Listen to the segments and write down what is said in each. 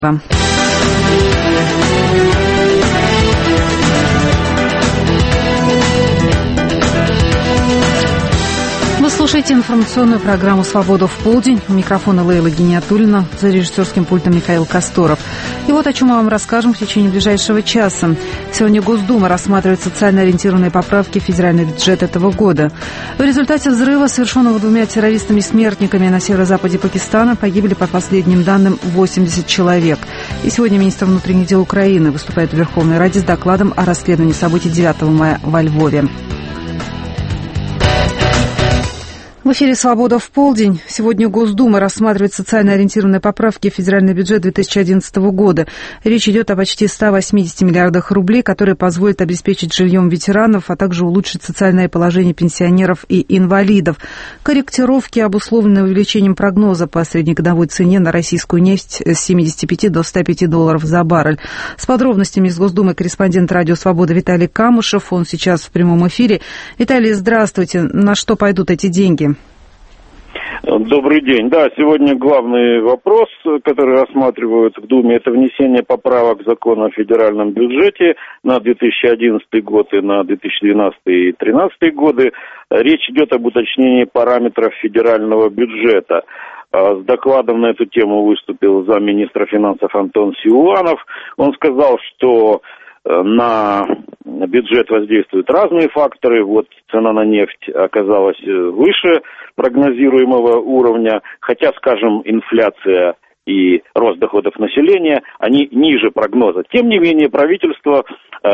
Вы слушаете информационную программу «Свобода в полдень». У микрофона Лейла Гиниатуллина, за режиссерским пультом Михаил Косторов. И вот о чем мы вам расскажем в течение ближайшего часа. Сегодня Госдума рассматривает социально ориентированные поправки в федеральный бюджет этого года. В результате взрыва, совершенного 2 террористами-смертниками на северо-западе Пакистана, погибли, по последним данным, 80 человек. И сегодня министр внутренних дел Украины выступает в Верховной Раде с докладом о расследовании событий 9 мая во Львове. В эфире «Свобода в полдень». Сегодня Госдума рассматривает социально ориентированные поправки в федеральный бюджет 2011 года. Речь идет о почти 180 миллиардах рублей, которые позволят обеспечить жильем ветеранов, а также улучшить социальное положение пенсионеров и инвалидов. Корректировки обусловлены увеличением прогноза по среднегодовой цене на российскую нефть с 75 до 105 долларов за баррель. С подробностями из Госдумы корреспондент радио «Свобода» Виталий Камышев. Он сейчас в прямом эфире. Виталий, здравствуйте. На что пойдут эти деньги? Добрый день. Да, сегодня главный вопрос, который рассматривают в Думе, это внесение поправок в закон о федеральном бюджете на 2011 год и на 2012 и 2013 годы. Речь идет об уточнении параметров федерального бюджета. С докладом на эту тему выступил замминистра финансов Антон Силуанов. Он сказал, что на бюджет воздействуют разные факторы. Вот цена на нефть оказалась выше прогнозируемого уровня, хотя, скажем, инфляция и рост доходов населения, они ниже прогноза. Тем не менее, правительство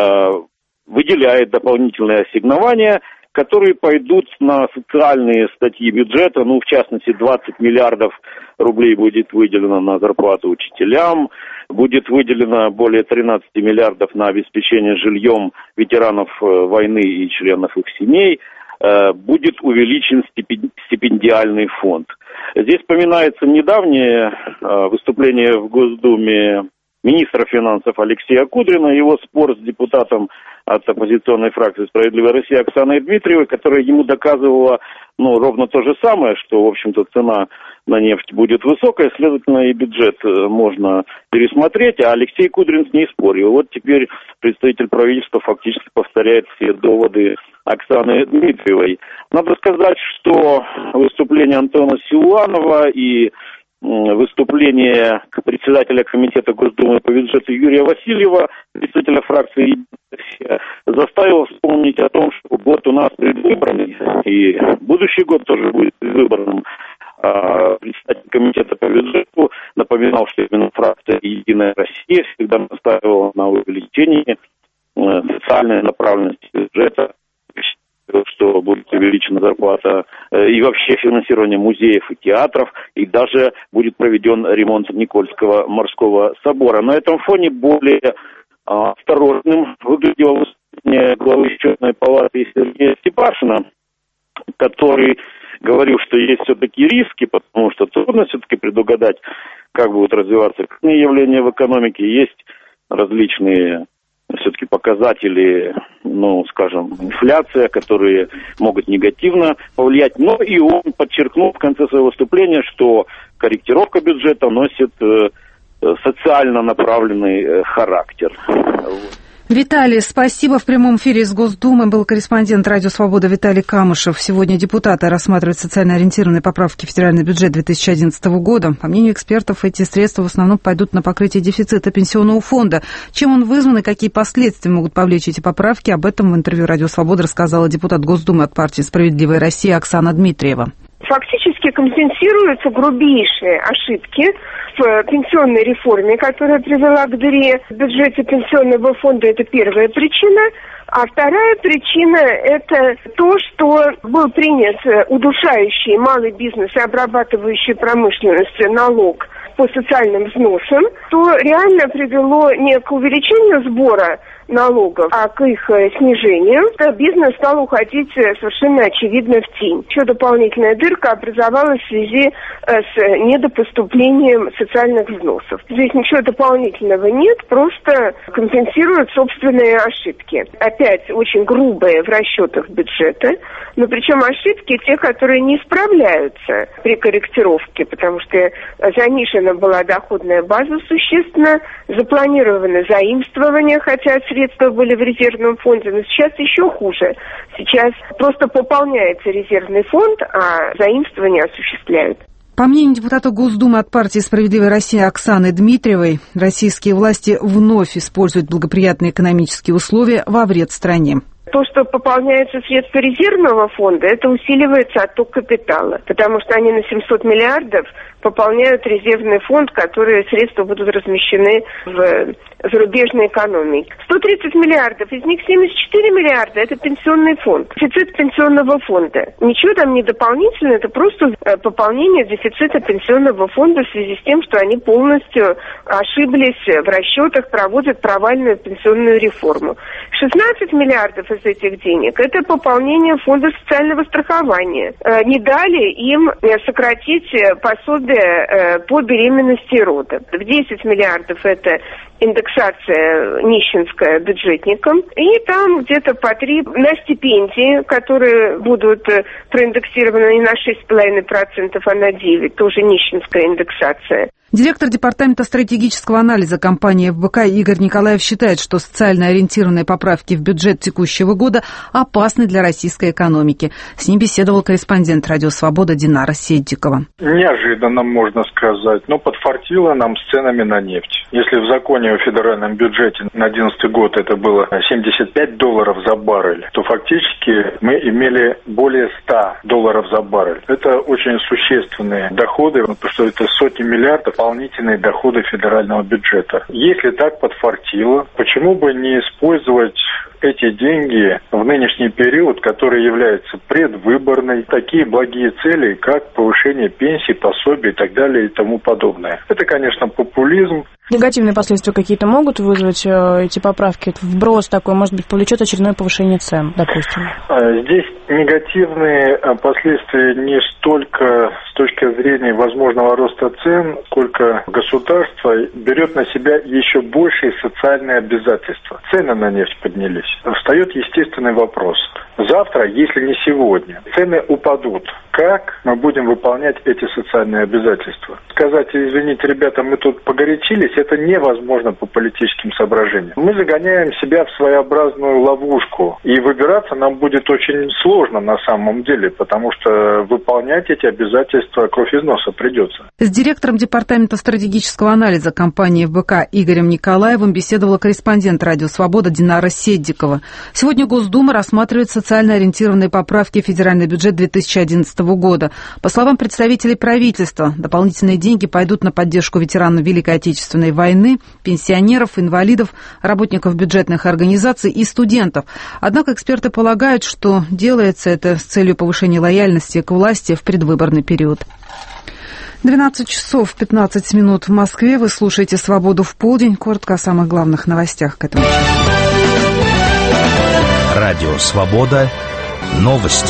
выделяет дополнительные ассигнования, которые пойдут на социальные статьи бюджета. В частности, 20 миллиардов рублей будет выделено на зарплату учителям, будет выделено более 13 миллиардов на обеспечение жильем ветеранов войны и членов их семей, будет увеличен стипендиальный фонд. Здесь вспоминается недавнее выступление в Госдуме министра финансов Алексея Кудрина, его спор с депутатом от оппозиционной фракции «Справедливая Россия» Оксаной Дмитриевой, которая ему доказывала ровно то же самое, что, в общем-то, цена на нефть будет высокая, следовательно, и бюджет можно пересмотреть, а Алексей Кудрин с ней спорил. Вот теперь представитель правительства фактически повторяет все доводы Оксаны Дмитриевой. Надо сказать, что выступление Антона Силуанова и выступление председателя комитета Госдумы по бюджету Юрия Васильева, представителя фракции заставило вспомнить о том, что год у нас предвыборный, и будущий год тоже будет предвыборным. Председатель комитета по бюджету напоминал, что именно фракция «Единая Россия» всегда настаивала на увеличении социальной направленности бюджета, что будет увеличена зарплата и вообще финансирование музеев и театров, и даже будет проведен ремонт Никольского морского собора. На этом фоне более осторожным выглядело выступление главы счетной палаты Сергея Степашина, который говорил, что есть все-таки риски, потому что трудно все-таки предугадать, как будут развиваться крупные явления в экономике. Есть различные все-таки показатели, скажем, инфляция, которые могут негативно повлиять. Но и он подчеркнул в конце своего выступления, что корректировка бюджета носит социально направленный характер. Виталий, спасибо. В прямом эфире из Госдумы был корреспондент радио «Свобода» Виталий Камышев. Сегодня депутаты рассматривают социально ориентированные поправки в федеральный бюджет 2011 года. По мнению экспертов, эти средства в основном пойдут на покрытие дефицита пенсионного фонда. Чем он вызван и какие последствия могут повлечь эти поправки, об этом в интервью радио «Свобода» рассказала депутат Госдумы от партии «Справедливая Россия» Оксана Дмитриева. Фактически компенсируются грубейшие ошибки в пенсионной реформе, которая привела к дыре в бюджете пенсионного фонда. Это первая причина. А вторая причина – это то, что был принят удушающий малый бизнес и обрабатывающий промышленность налог по социальным взносам, то реально привело не к увеличению сбора налогов, а к их снижению. Бизнес стал уходить совершенно очевидно в тень. Еще дополнительная дырка образовалась в связи с недопоступлением социальных взносов. Здесь ничего дополнительного нет, просто компенсируют собственные ошибки. Опять очень грубые в расчетах бюджета, но причем ошибки те, которые не справляются при корректировке, потому что занижена была доходная база существенно, запланированы заимствования, хотя средства были в резервном фонде, но сейчас еще хуже. Сейчас просто пополняется резервный фонд, а заимствования осуществляют. По мнению депутата Госдумы от партии «Справедливая Россия» Оксаны Дмитриевой, российские власти вновь используют благоприятные экономические условия во вред стране. То, что пополняются средства резервного фонда, это усиливается отток капитала, потому что они на 700 миллиардов пополняют резервный фонд, которые средства будут размещены в зарубежной экономике. 130 миллиардов, из них 74 миллиарда – это пенсионный фонд, дефицит пенсионного фонда. Ничего там не дополнительно, это просто пополнение дефицита пенсионного фонда в связи с тем, что они полностью ошиблись в расчетах, проводят провальную пенсионную реформу. 16 миллиардов из этих денег – это пополнение фонда социального страхования. Не дали им сократить пособие по беременности и родам. В 10 миллиардов – это индексация нищенская бюджетникам, и там где-то по 3 на стипендии, которые будут проиндексированы не на 6,5%, а на 9%, тоже нищенская индексация. Директор департамента стратегического анализа компании ФБК Игорь Николаев считает, что социально ориентированные поправки в бюджет текущего года опасны для российской экономики. С ним беседовал корреспондент «Радио Свобода» Динара Седдикова. Неожиданно, можно сказать, но подфартило нам с ценами на нефть. Если в законе о федеральном бюджете на 2011 год это было $75 за баррель, то фактически мы имели более $100 за баррель. Это очень существенные доходы, потому что это сотни миллиардов дополнительные доходы федерального бюджета. Если так подфартило, почему бы не использовать эти деньги в нынешний период, который является предвыборной, такие благие цели, как повышение пенсий, пособий и так далее и тому подобное. Это, конечно, популизм. Негативные последствия какие-то могут вызвать эти поправки? Вброс такой, может быть, повлечет очередное повышение цен, допустим? Здесь негативные последствия не столько с точки зрения возможного роста цен, сколько государство берет на себя еще большие социальные обязательства. Цены на нефть поднялись. Встает естественный вопрос. Завтра, если не сегодня, цены упадут. Как мы будем выполнять эти социальные обязательства? Сказать, извините, ребята, мы тут погорячились, это невозможно по политическим соображениям. Мы загоняем себя в своеобразную ловушку, и выбираться нам будет очень сложно на самом деле, потому что выполнять эти обязательства кровь из носа придется. С директором департамента стратегического анализа компании ФБК Игорем Николаевым беседовала корреспондент «Радио Свобода» Динара Седдикова. Сегодня Госдума рассматривает социально ориентированные поправки в федеральный бюджет 2011 года. По словам представителей правительства, дополнительные деньги пойдут на поддержку ветеранов Великой Отечественной войны, пенсионеров, инвалидов, работников бюджетных организаций и студентов. Однако эксперты полагают, что делается это с целью повышения лояльности к власти в предвыборный период. 12 часов 15 минут в Москве. Вы слушаете «Свободу в полдень». Коротко о самых главных новостях к этому часу. Радио «Свобода». Новости.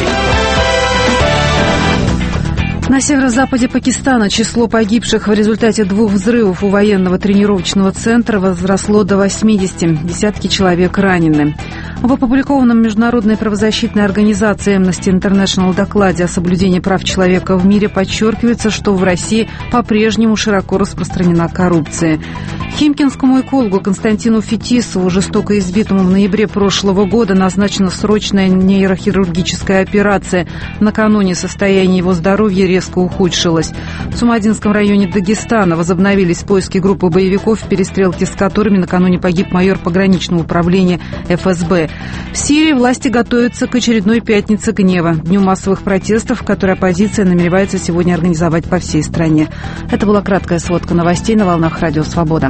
На северо-западе Пакистана число погибших в результате 2 взрывов у военного тренировочного центра возросло до 80. Десятки человек ранены. В опубликованном международной правозащитной организацией Amnesty International докладе о соблюдении прав человека в мире подчеркивается, что в России по-прежнему широко распространена коррупция. Химкинскому экологу Константину Фетисову, жестоко избитому в ноябре прошлого года, назначена срочная нейрохирургическая операция. Накануне состояние его здоровья резко ухудшилось. В Цумадинском районе Дагестана возобновились поиски группы боевиков, в перестрелке с которыми накануне погиб майор пограничного управления ФСБ. В Сирии власти готовятся к очередной пятнице гнева, дню массовых протестов, которые оппозиция намеревается сегодня организовать по всей стране. Это была краткая сводка новостей на волнах Радио Свобода.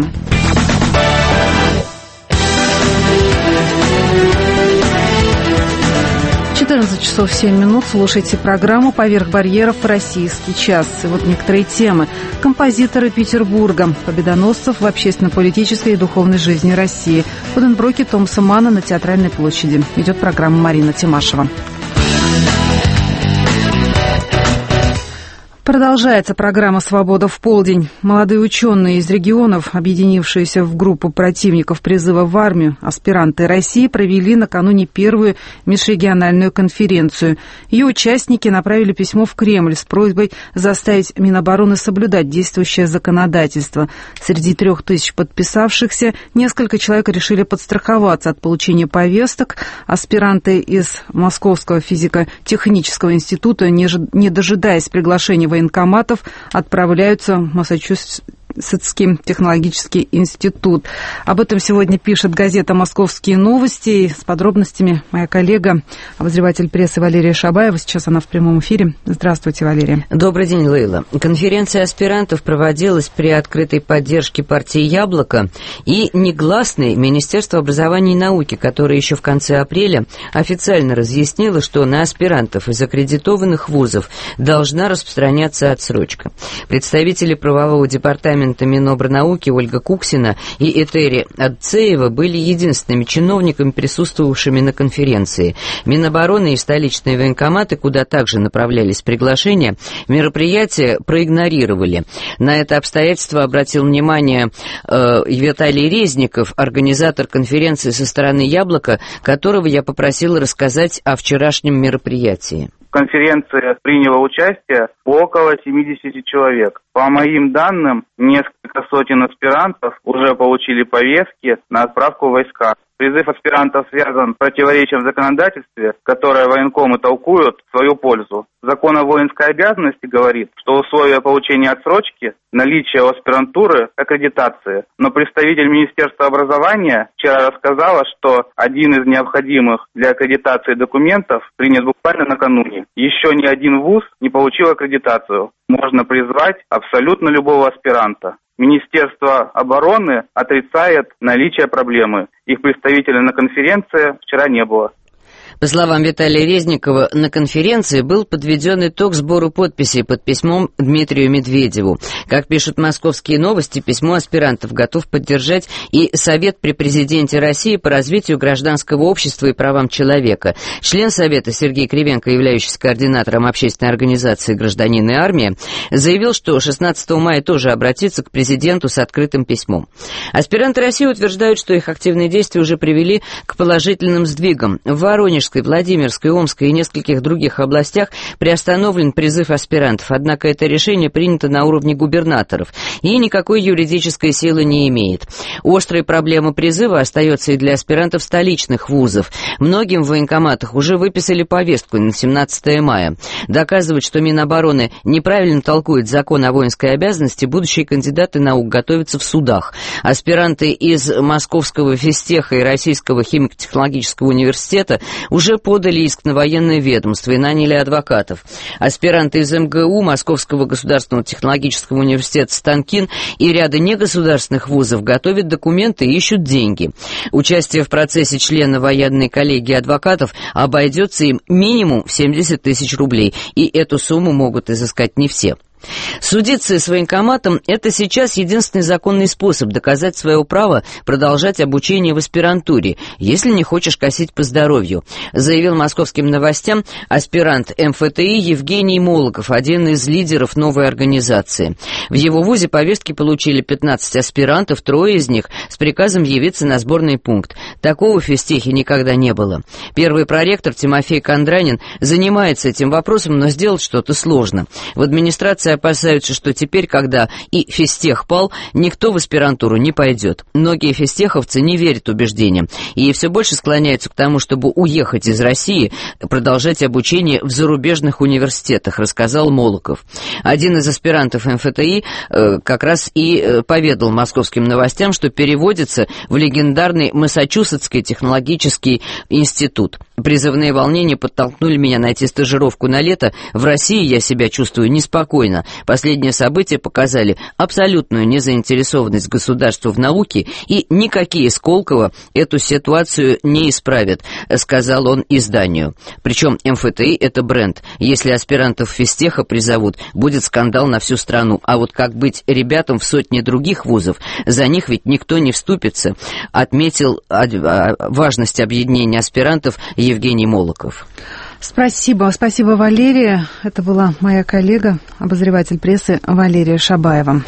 Часов 7 минут. Слушайте программу «Поверх барьеров. Российский час». И вот некоторые темы. Композиторы Петербурга. Победоносцев в общественно-политической и духовной жизни России. В Буденброке Томаса Манна на Театральной площади. Ведет программа Марина Тимашева. Продолжается программа «Свобода в полдень». Молодые ученые из регионов, объединившиеся в группу противников призыва в армию, аспиранты России, провели накануне первую межрегиональную конференцию. Ее участники направили письмо в Кремль с просьбой заставить Минобороны соблюдать действующее законодательство. Среди 3000 подписавшихся несколько человек решили подстраховаться от получения повесток. Аспиранты из Московского физико-технического института, не дожидаясь приглашения военкоматов, отправляются в Массачусетский технологический институт. Об этом сегодня пишет газета «Московские новости». И с подробностями моя коллега, обозреватель прессы Валерия Шабаева. Сейчас она в прямом эфире. Здравствуйте, Валерия. Добрый день, Лейла. Конференция аспирантов проводилась при открытой поддержке партии «Яблоко» и негласной Министерства образования и науки, которое еще в конце апреля официально разъяснило, что на аспирантов из аккредитованных вузов должна распространяться отсрочка. Представители правового департамента Минобрнауки Ольга Куксина и Этери Адцеева были единственными чиновниками, присутствовавшими на конференции. Минобороны и столичные военкоматы, куда также направлялись приглашения, мероприятие проигнорировали. На это обстоятельство обратил внимание Виталий Резников, организатор конференции со стороны «Яблока», которого я попросила рассказать о вчерашнем мероприятии. В конференции приняло участие около 70 человек. По моим данным, несколько сотен аспирантов уже получили повестки на отправку в войска. Призыв аспирантов связан с противоречием в законодательстве, которое военкомы толкуют в свою пользу. Закон о воинской обязанности говорит, что условия получения отсрочки – наличие у аспирантуры аккредитации. Но представитель Министерства образования вчера рассказала, что один из необходимых для аккредитации документов принят буквально накануне. Еще ни один вуз не получил аккредитацию. Можно призвать абсолютно любого аспиранта. Министерство обороны отрицает наличие проблемы. Их представителя на конференции вчера не было. По словам Виталия Резникова, на конференции был подведен итог сбору подписей под письмом Дмитрию Медведеву. Как пишут «Московские новости», письмо аспирантов готов поддержать и Совет при президенте России по развитию гражданского общества и правам человека. Член Совета Сергей Кривенко, являющийся координатором общественной организации «Гражданин и армия», заявил, что 16 мая тоже обратится к президенту с открытым письмом. Аспиранты России утверждают, что их активные действия уже привели к положительным сдвигам. В Воронеж, Владимирской, Омской и нескольких других областях приостановлен призыв аспирантов, однако это решение принято на уровне губернаторов и никакой юридической силы не имеет. Острая проблема призыва остается и для аспирантов столичных вузов. Многим в военкоматах уже выписали повестку на 17 мая. Доказывать, что Минобороны неправильно толкует закон о воинской обязанности, будущие кандидаты наук готовятся в судах. Аспиранты из Московского физтеха и Российского химико-технологического университета уже подали иск на военное ведомство и наняли адвокатов. Аспиранты из МГУ, Московского государственного технологического университета Станкин и ряда негосударственных вузов готовят документы и ищут деньги. Участие в процессе члена военной коллегии адвокатов обойдется им минимум в 70 тысяч рублей, и эту сумму могут изыскать не все. Судиться с военкоматом – это сейчас единственный законный способ доказать свое право продолжать обучение в аспирантуре, если не хочешь косить по здоровью, заявил «Московским новостям» аспирант МФТИ Евгений Молоков, один из лидеров новой организации. В его вузе повестки получили 15 аспирантов, 3 из них с приказом явиться на сборный пункт. Такого в физтехе никогда не было. Первый проректор Тимофей Кондранин занимается этим вопросом, но сделать что-то сложно. В администрации опасаются, что теперь, когда и физтех пал, никто в аспирантуру не пойдет. Многие физтеховцы не верят убеждениям и все больше склоняются к тому, чтобы уехать из России, продолжать обучение в зарубежных университетах, рассказал Молоков. Один из аспирантов МФТИ как раз и поведал «Московским новостям», что переводится в легендарный Массачусетский технологический институт. Призывные волнения подтолкнули меня найти стажировку на лето. В России я себя чувствую неспокойно. Последние события показали абсолютную незаинтересованность государства в науке, и никакие Сколково эту ситуацию не исправят, сказал он изданию. Причем МФТИ – это бренд. Если аспирантов физтеха призовут, будет скандал на всю страну. А вот как быть ребятам в сотне других вузов? За них ведь никто не вступится, отметил важность объединения аспирантов Евгений Молоков. Спасибо, Валерия. Это была моя коллега, обозреватель прессы Валерия Шабаева.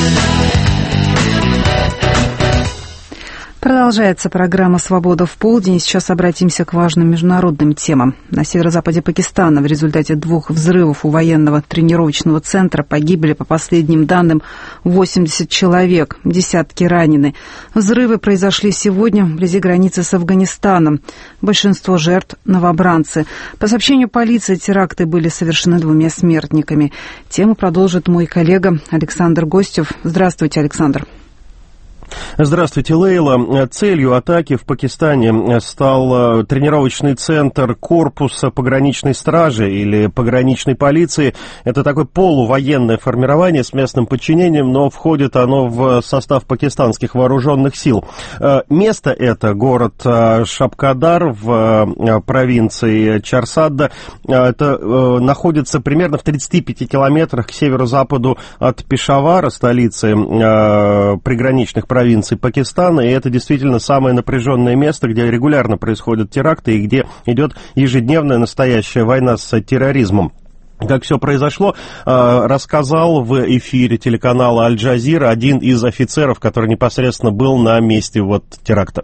Продолжается программа «Свобода в полдень». Сейчас обратимся к важным международным темам. На северо-западе Пакистана в результате 2 взрывов у военного тренировочного центра погибли, по последним данным, 80 человек, десятки ранены. Взрывы произошли сегодня вблизи границы с Афганистаном. Большинство жертв – новобранцы. По сообщению полиции, теракты были совершены 2 смертниками. Тему продолжит мой коллега Александр Гостев. Здравствуйте, Александр. Здравствуйте, Лейла. Целью атаки в Пакистане стал тренировочный центр корпуса пограничной стражи или пограничной полиции. Это такое полувоенное формирование с местным подчинением, но входит оно в состав пакистанских вооруженных сил. Место это город Шабкадар в провинции Чарсадда. Это находится примерно в 35 километрах к северо-западу от Пешавара, столицы приграничных провинций Пакистана, и это действительно самое напряженное место, где регулярно происходят теракты и где идет ежедневная настоящая война с терроризмом. Как все произошло, рассказал в эфире телеканала «Аль-Джазира» один из офицеров, который непосредственно был на месте теракта.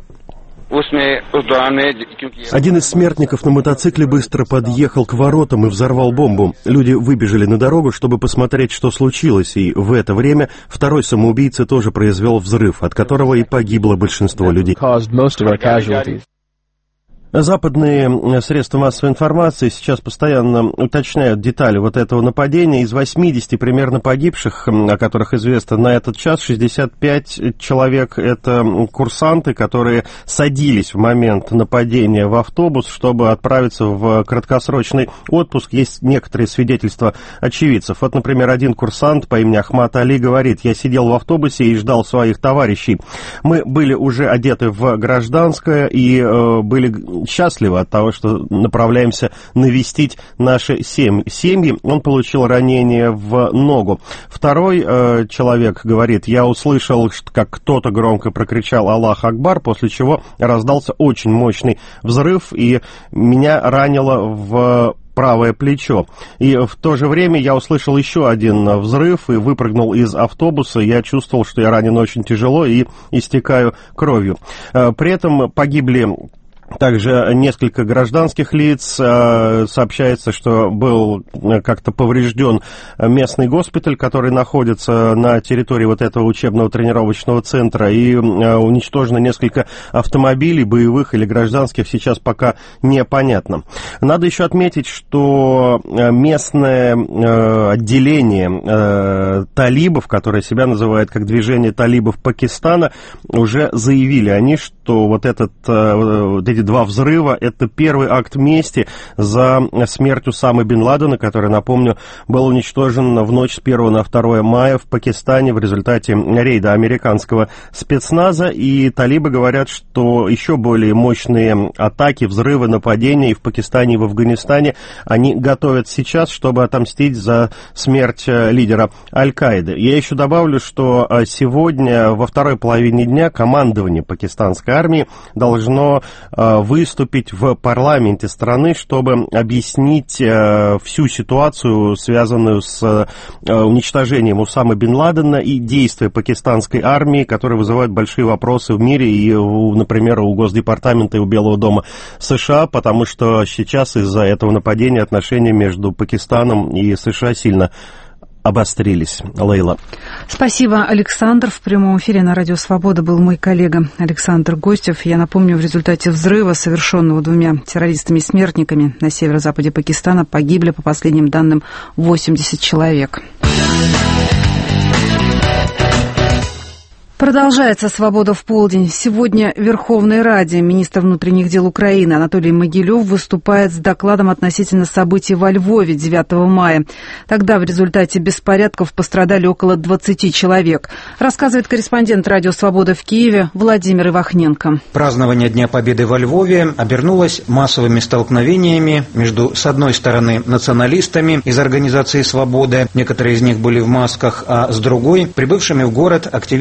Один из смертников на мотоцикле быстро подъехал к воротам и взорвал бомбу. Люди выбежали на дорогу, чтобы посмотреть, что случилось, и в это время второй самоубийца тоже произвел взрыв, от которого и погибло большинство людей. Западные средства массовой информации сейчас постоянно уточняют детали этого нападения. Из 80 примерно погибших, о которых известно на этот час, 65 человек — это курсанты, которые садились в момент нападения в автобус, чтобы отправиться в краткосрочный отпуск. Есть некоторые свидетельства очевидцев. Например, один курсант по имени Ахмад Али говорит: «Я сидел в автобусе и ждал своих товарищей. Мы были уже одеты в гражданское и были счастливы от того, что направляемся навестить наши семьи». Он получил ранение в ногу. Второй человек говорит: «Я услышал, как кто-то громко прокричал «Аллах Акбар», после чего раздался очень мощный взрыв, и меня ранило в правое плечо. И в то же время я услышал еще один взрыв и выпрыгнул из автобуса. Я чувствовал, что я ранен очень тяжело и истекаю кровью». При этом погибли также несколько гражданских лиц. Сообщается, что был как-то поврежден местный госпиталь, который находится на территории этого учебного тренировочного центра, и уничтожено несколько автомобилей, боевых или гражданских, сейчас пока непонятно. Надо еще отметить, что местное отделение талибов, которое себя называет как движение талибов Пакистана, уже заявили они, что эти 2 взрыва — это первый акт мести за смерть Усамы бен Ладена, который, напомню, был уничтожен в ночь с 1 на 2 мая в Пакистане в результате рейда американского спецназа. И талибы говорят, что еще более мощные атаки, взрывы, нападения и в Пакистане, и в Афганистане они готовят сейчас, чтобы отомстить за смерть лидера Аль-Каиды. Я еще добавлю, что сегодня во второй половине дня командование пакистанской армии должно выступить в парламенте страны, чтобы объяснить всю ситуацию, связанную с уничтожением Усамы бен Ладена, и действия пакистанской армии, которые вызывают большие вопросы в мире и, например, у Госдепартамента и у Белого дома США, потому что сейчас из-за этого нападения отношения между Пакистаном и США сильно обострились. Лейла. Спасибо, Александр. В прямом эфире на Радио Свобода был мой коллега Александр Гостев. Я напомню, в результате взрыва, совершенного 2 террористами-смертниками на северо-западе Пакистана, погибли, по последним данным, 80 человек. Продолжается «Свобода в полдень». Сегодня в Верховной Раде министр внутренних дел Украины Анатолий Могилев выступает с докладом относительно событий во Львове 9 мая. Тогда в результате беспорядков пострадали около 20 человек. Рассказывает корреспондент «Радио Свобода» в Киеве Владимир Ивахненко. Празднование Дня Победы во Львове обернулось массовыми столкновениями между, с одной стороны, националистами из организации «Свобода», некоторые из них были в масках, а с другой – прибывшими в город активистами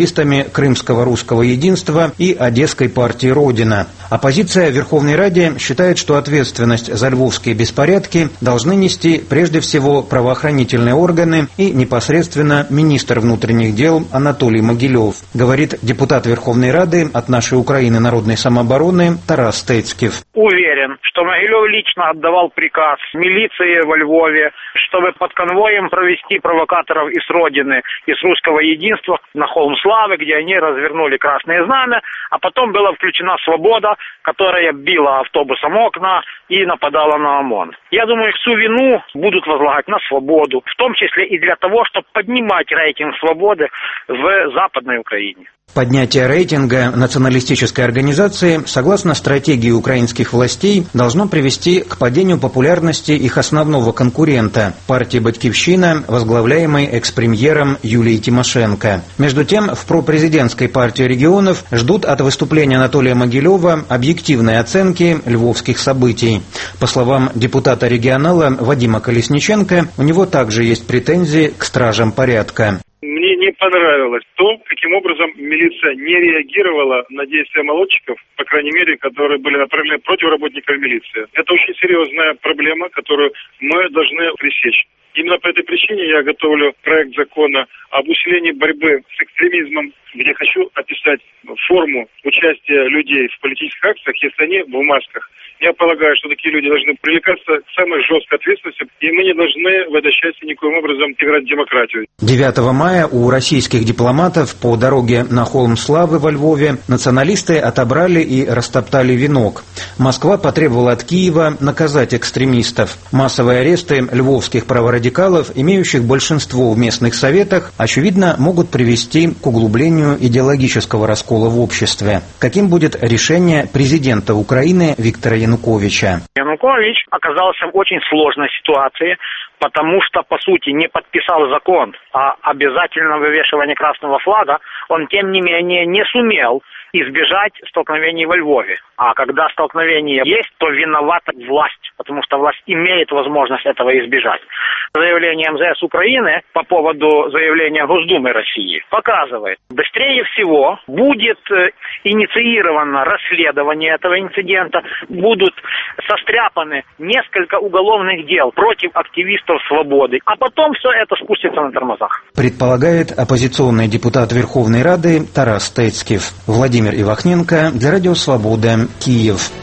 Крымского русского единства и Одесской партии «Родина». Оппозиция в Верховной Раде считает, что ответственность за львовские беспорядки должны нести прежде всего правоохранительные органы и непосредственно министр внутренних дел Анатолий Могилев, говорит депутат Верховной Рады от «Нашей Украины народной самообороны» Тарас Стецкив. Уверен, что Могилев лично отдавал приказ милиции во Львове, чтобы под конвоем провести провокаторов из «Родины», из русского единства на холм Славы, где они развернули красное знамя, а потом была включена «Свобода», которая била автобусом окна и нападала на ОМОН. Я думаю, всю вину будут возлагать на «Свободу», в том числе и для того, чтобы поднимать рейтинг «Свободы» в Западной Украине. Поднятие рейтинга националистической организации, согласно стратегии украинских властей, должно привести к падению популярности их основного конкурента – партии «Батькивщина», возглавляемой экс-премьером Юлией Тимошенко. Между тем, в пропрезидентской партии регионов ждут от выступления Анатолия Могилева объективной оценки львовских событий. По словам депутата регионала Вадима Колесниченко, у него также есть претензии к стражам порядка. Мне не понравилось то, каким образом милиция не реагировала на действия молодчиков, по крайней мере, которые были направлены против работников милиции. Это очень серьезная проблема, которую мы должны пресечь. Именно по этой причине я готовлю проект закона об усилении борьбы с экстремизмом, где хочу описать форму участия людей в политических акциях, если они в масках. Я полагаю, что такие люди должны привлекаться к самой жесткой ответственности, и мы не должны в этой части никоим образом играть в демократию. 9 мая у российских дипломатов по дороге на холм Славы во Львове националисты отобрали и растоптали венок. Москва потребовала от Киева наказать экстремистов. Массовые аресты львовских праворадикалов, имеющих большинство в местных советах, очевидно, могут привести к углублению идеологического раскола в обществе. Каким будет решение президента Украины Виктора Януковича? Янукович оказался в очень сложной ситуации, потому что, по сути, не подписал закон о обязательном вывешивании красного флага. Он, тем не менее, не сумел избежать столкновений во Львове. А когда столкновение есть, то виновата власть, потому что власть имеет возможность этого избежать. Заявление МЗС Украины по поводу заявления Госдумы России показывает, быстрее всего будет инициировано расследование этого инцидента, будут состряпаны несколько уголовных дел против активистов свободы, а потом все это спустится на тормозах. Предполагает оппозиционный депутат Верховной Рады Тарас Стецкив. Владимир Ивахненко для Радио Свобода, Киев.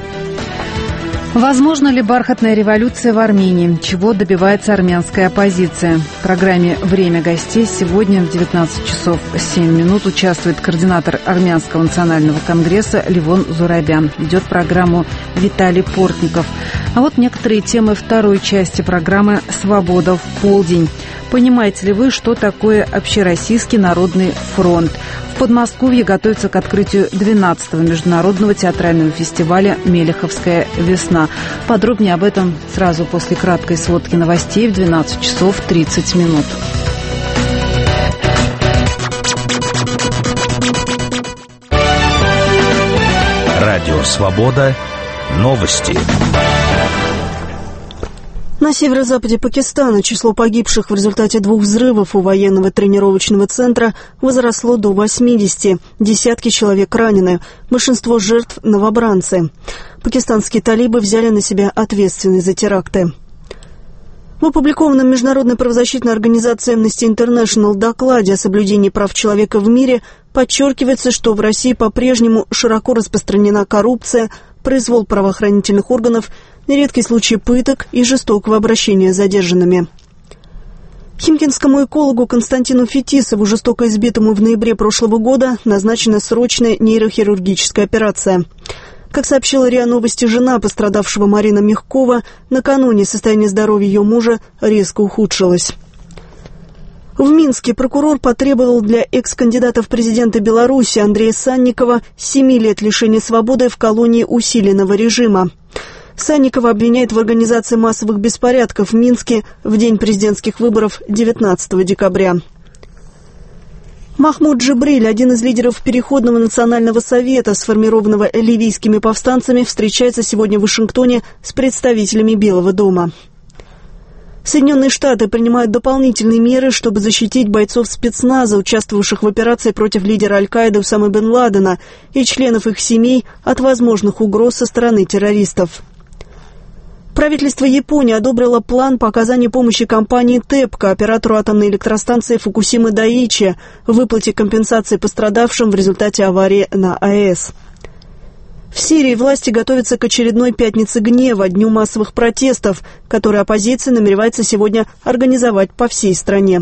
Возможно ли бархатная революция в Армении? Чего добивается армянская оппозиция? В программе «Время гостей» сегодня в 19 часов 7 минут участвует координатор Армянского национального конгресса Левон Зурабян. Ведет программу Виталий Портников. А вот некоторые темы второй части программы «Свобода в полдень». Понимаете ли вы, что такое Общероссийский народный фронт? В Подмосковье готовится к открытию 12-го международного театрального фестиваля «Мелеховская весна». Подробнее об этом сразу после краткой сводки новостей в 12 часов 30 минут. Радио «Свобода». Новости. На северо-западе Пакистана число погибших в результате 2 взрывов у военного тренировочного центра возросло до 80. Десятки человек ранены. Большинство жертв – новобранцы. Пакистанские талибы взяли на себя ответственность за теракты. В опубликованном Международной правозащитной организацией Amnesty International докладе о соблюдении прав человека в мире подчеркивается, что в России по-прежнему широко распространена коррупция, произвол правоохранительных органов, нередкие случаи пыток и жестокого обращения с задержанными. Химкинскому экологу Константину Фетисову, жестоко избитому в ноябре прошлого года, назначена срочная нейрохирургическая операция. Как сообщила РИА Новости жена пострадавшего Марина Мягкова, накануне состояние здоровья ее мужа резко ухудшилось. В Минске прокурор потребовал для экс-кандидата в президенты Беларуси Андрея Санникова 7 лет лишения свободы в колонии усиленного режима. Санникова обвиняет в организации массовых беспорядков в Минске в день президентских выборов 19 декабря. Махмуд Джибриль, один из лидеров Переходного национального совета, сформированного ливийскими повстанцами, встречается сегодня в Вашингтоне с представителями Белого дома. Соединенные Штаты принимают дополнительные меры, чтобы защитить бойцов спецназа, участвовавших в операции против лидера Аль-Каиды Усамы бен Ладена и членов их семей от возможных угроз со стороны террористов. Правительство Японии одобрило план по оказанию помощи компании ТЭПКО, оператору атомной электростанции Фукусима Дайичи, в выплате компенсации пострадавшим в результате аварии на АЭС. В Сирии власти готовятся к очередной пятнице гнева, дню массовых протестов, который оппозиция намеревается сегодня организовать по всей стране.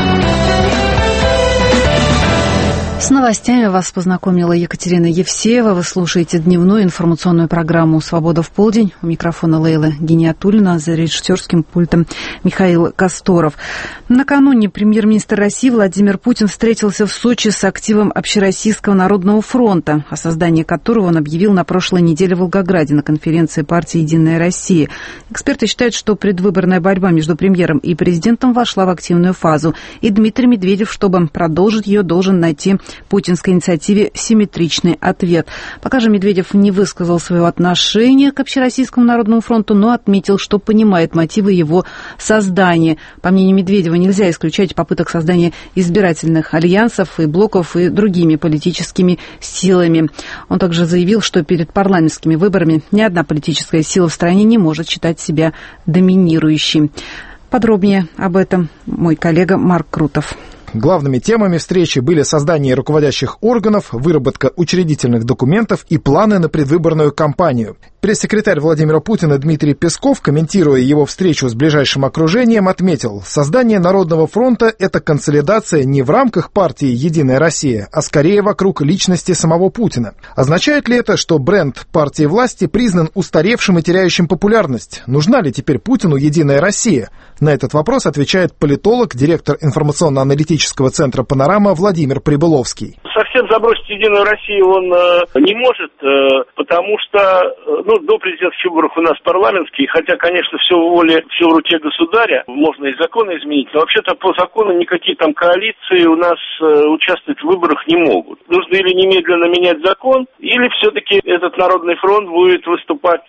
С новостями вас познакомила Екатерина Евсеева. Вы слушаете дневную информационную программу «Свобода в полдень». У микрофона Лейла Гениатуллина, за режиссерским пультом Михаил Косторов. Накануне премьер-министр России Владимир Путин встретился в Сочи с активом Общероссийского народного фронта, о создании которого он объявил на прошлой неделе в Волгограде на конференции партии «Единая Россия». Эксперты считают, что предвыборная борьба между премьером и президентом вошла в активную фазу, и Дмитрий Медведев, чтобы продолжить ее, должен найти путинской инициативе симметричный ответ. Пока же Медведев не высказал своего отношения к Общероссийскому народному фронту, но отметил, что понимает мотивы его создания. По мнению Медведева, нельзя исключать попыток создания избирательных альянсов и блоков и другими политическими силами. Он также заявил, что перед парламентскими выборами ни одна политическая сила в стране не может считать себя доминирующей. Подробнее об этом мой коллега Марк Крутов. Главными темами встречи были создание руководящих органов, выработка учредительных документов и планы на предвыборную кампанию. Пресс-секретарь Владимира Путина Дмитрий Песков, комментируя его встречу с ближайшим окружением, отметил: создание Народного фронта – это консолидация не в рамках партии «Единая Россия», а скорее вокруг личности самого Путина. Означает ли это, что бренд партии власти признан устаревшим и теряющим популярность? Нужна ли теперь Путину «Единая Россия»? На этот вопрос отвечает политолог, директор информационно-аналитического центра «Панорама» Владимир Прибыловский. Совсем забросить «Единую Россию» он не может, потому что до президентских выборов у нас парламентские, хотя, конечно, все в руке государя, можно и законы изменить, но вообще-то по закону никакие там коалиции у нас участвовать в выборах не могут. Нужно или немедленно менять закон, или все-таки этот Народный фронт будет выступать,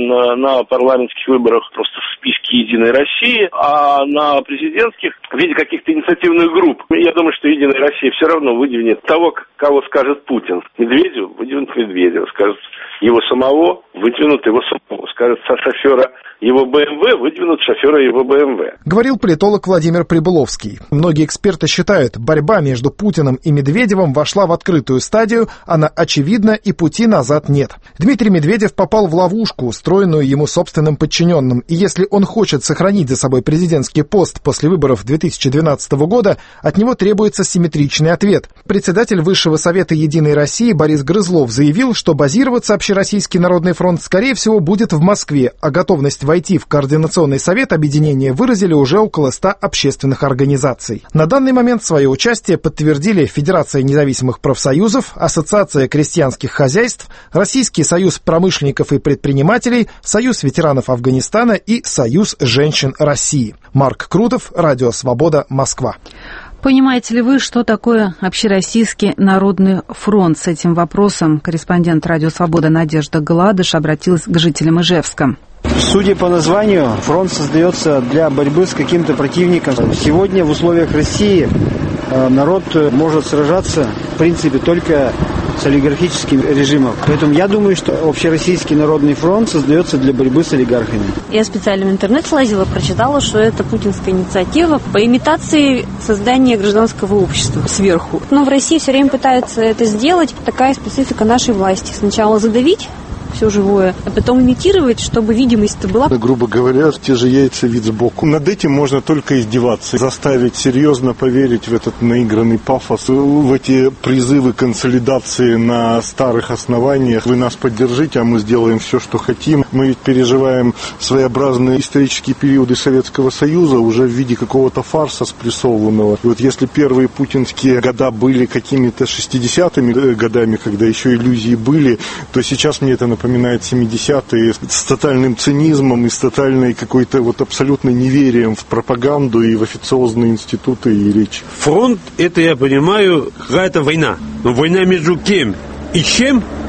на парламентских выборах просто в списке «Единой России», а на президентских в виде каких-то инициативных групп. Я думаю, что «Единая Россия» все равно выдвинет того, кого скажет Путин. Медведеву выдвинут Медведева, скажет его самого, выдвинут его самого, скажет шофера его БМВ, выдвинут шофера его БМВ. Говорил политолог Владимир Прибыловский. Многие эксперты считают, борьба между Путиным и Медведевым вошла в открытую стадию, она очевидна и пути назад нет. Дмитрий Медведев попал в ловушку, устроенную ему собственным подчиненным, и если он хочет сохранить за собой президентский пост после выборов 2012 года, от него требуется симметричный ответ. Председатель Высшего совета «Единой России» Борис Грызлов заявил, что базироваться Общероссийский народный фронт скорее всего будет в Москве, а готовность войти в Координационный совет объединения выразили уже около 100 общественных организаций. На данный момент свое участие подтвердили Федерация независимых профсоюзов, Ассоциация крестьянских хозяйств, Российский союз промышленников и предпринимателей, Союз ветеранов Афганистана и Союз женщин России. Марк Крутов, Радио Свобода, Москва. Понимаете ли вы, что такое Общероссийский народный фронт? С этим вопросом корреспондент Радио Свобода Надежда Гладыш обратилась к жителям Ижевска. Судя по названию, фронт создается для борьбы с каким-то противником. Сегодня в условиях России народ может сражаться, в принципе, только с олигархическим режимом. Поэтому я думаю, что Общероссийский народный фронт создается для борьбы с олигархами. Я специально в интернет слазила, прочитала, что это путинская инициатива по имитации создания гражданского общества сверху. Но в России все время пытаются это сделать. Такая специфика нашей власти. Сначала задавить все живое, а потом имитировать, чтобы видимость-то была. Грубо говоря, те же яйца вид сбоку. Над этим можно только издеваться, заставить серьезно поверить в этот наигранный пафос, в эти призывы консолидации на старых основаниях. Вы нас поддержите, а мы сделаем все, что хотим. Мы ведь переживаем своеобразные исторические периоды Советского Союза уже в виде какого-то фарса спрессованного. И вот если первые путинские года были какими-то 60-ми годами, когда еще иллюзии были, то сейчас мне это напоминает 70-е с тотальным цинизмом и с тотальной какой-то абсолютно неверием в пропаганду и в официозные институты и речи. Фронт, это я понимаю, какая-то война. Но война между кем и чем,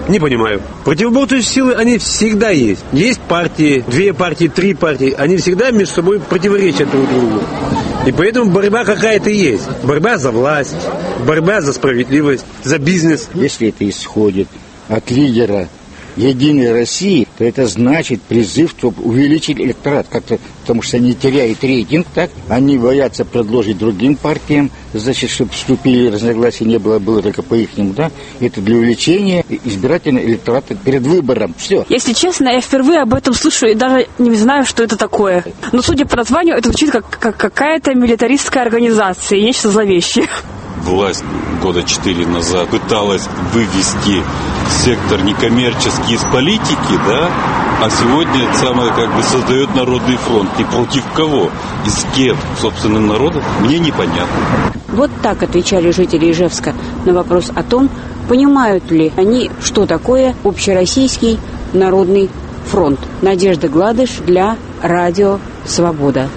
Не понимаю. Противоборствующие силы, они всегда есть. Есть партии, 2 партии, 3 партии. Они всегда между собой противоречат друг другу. И поэтому борьба какая-то есть. Борьба за власть, борьба за справедливость, за бизнес. Если это исходит от лидера «Единой России», то это значит призыв, чтобы увеличить электорат как-то, потому что они теряют рейтинг, так? Они боятся предложить другим партиям, значит, чтобы вступили, разногласий не было, было только по-ихнему, да? Это для увеличения избирательного электората перед выбором. Все. Если честно, я впервые об этом слышу и даже не знаю, что это такое. Но, судя по названию, это звучит как какая-то милитаристская организация, нечто зловещее. Власть года 4 назад пыталась вывести сектор некоммерческий из политики, да, а сегодня самое создает Народный фронт. И против кого? И с кем? Собственным народом? Мне непонятно. Вот так отвечали жители Ижевска на вопрос о том, понимают ли они, что такое Общероссийский народный фронт. Надежда Гладыш для Радио Свобода.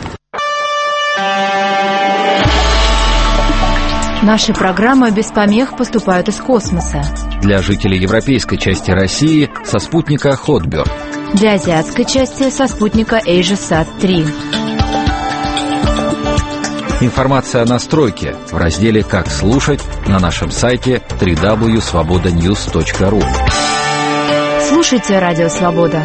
Наши программы без помех поступают из космоса. Для жителей европейской части России со спутника Хотберг. Для азиатской части со спутника AsiaSat-3. Информация о настройке в разделе «Как слушать» на нашем сайте www.svobodanews.ru. Слушайте Радио Свобода.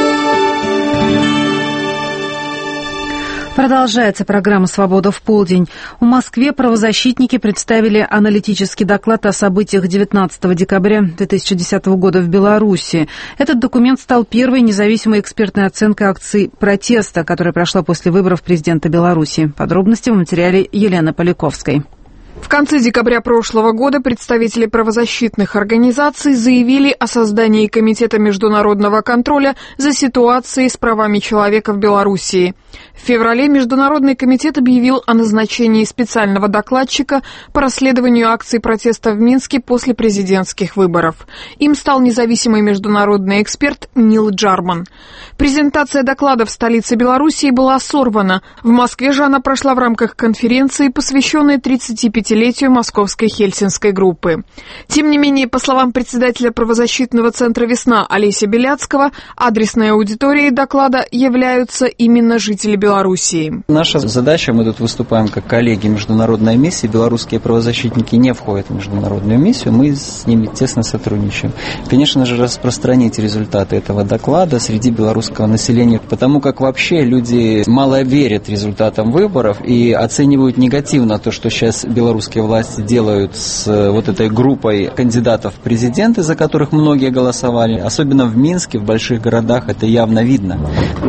Продолжается программа «Свобода в полдень». В Москве правозащитники представили аналитический доклад о событиях 19 декабря 2010 года в Беларуси. Этот документ стал первой независимой экспертной оценкой акции протеста, которая прошла после выборов президента Беларуси. Подробности в материале Елены Поляковской. В конце декабря прошлого года представители правозащитных организаций заявили о создании Комитета международного контроля за ситуацией с правами человека в Белоруссии. В феврале Международный комитет объявил о назначении специального докладчика по расследованию акций протеста в Минске после президентских выборов. Им стал независимый международный эксперт Нил Джарман. Презентация доклада в столице Белоруссии была сорвана. В Москве же она прошла в рамках конференции, посвященной 35-летию Московской Хельсинской группы. Тем не менее, по словам председателя правозащитного центра «Весна» Олеся Беляцкого, адресной аудиторией доклада являются именно жители Белоруссии. Наша задача, мы тут выступаем как коллеги международной миссии, белорусские правозащитники не входят в международную миссию, мы с ними тесно сотрудничаем. Конечно же, распространить результаты этого доклада среди белорусского населения, потому как вообще люди мало верят результатам выборов и оценивают негативно то, что сейчас белорусские власти делают с вот этой группой кандидатов в президенты, за которых многие голосовали. Особенно в Минске, в больших городах это явно видно.